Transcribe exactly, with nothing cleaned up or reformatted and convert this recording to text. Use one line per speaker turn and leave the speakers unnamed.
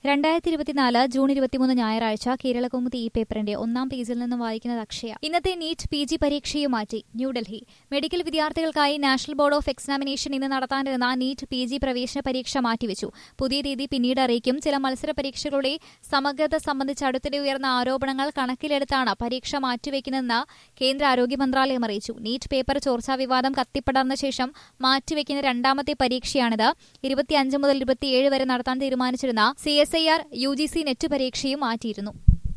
രണ്ടായിരത്തി ഇരുപത്തിനാല് ജൂൺ ഇരുപത്തിമൂന്ന് ഞായറാഴ്ച കേരളകൗമുദി ഈ പേപ്പറിന്റെ ഒന്നാം പേജിൽ നിന്ന് വായിക്കുന്നത് അക്ഷയ. ഇന്നത്തെ നീറ്റ് പി ജി പരീക്ഷയും മാറ്റി. ന്യൂഡൽഹി. മെഡിക്കൽ വിദ്യാർത്ഥികൾക്കായി നാഷണൽ ബോർഡ് ഓഫ് എക്സാമിനേഷൻ ഇന്ന് നടത്താനിരുന്ന നീറ്റ് പി ജി പ്രവേശന പരീക്ഷ മാറ്റിവെച്ചു. പുതിയ തീയതി പിന്നീട് അറിയിക്കും. ചില മത്സര പരീക്ഷകളുടെ സമഗ്രത സംബന്ധിച്ച് അടുത്തിടെ ഉയർന്ന ആരോപണങ്ങൾ കണക്കിലെടുത്താണ് പരീക്ഷ മാറ്റിവെക്കുന്നതെന്ന് കേന്ദ്ര ആരോഗ്യ മന്ത്രാലയം അറിയിച്ചു. നീറ്റ് പേപ്പർ ചോർച്ചാ വിവാദം കത്തിപ്പടർന്ന ശേഷം മാറ്റിവെക്കുന്ന രണ്ടാമത്തെ പരീക്ഷയാണിത്. ഇരുപത്തിയഞ്ച് മുതൽ ഇരുപത്തിയേഴ് വരെ നടത്താൻ തീരുമാനിച്ചിരുന്ന C S I R U G C NET പരീക്ഷയും മാറ്റിയിരുന്നു.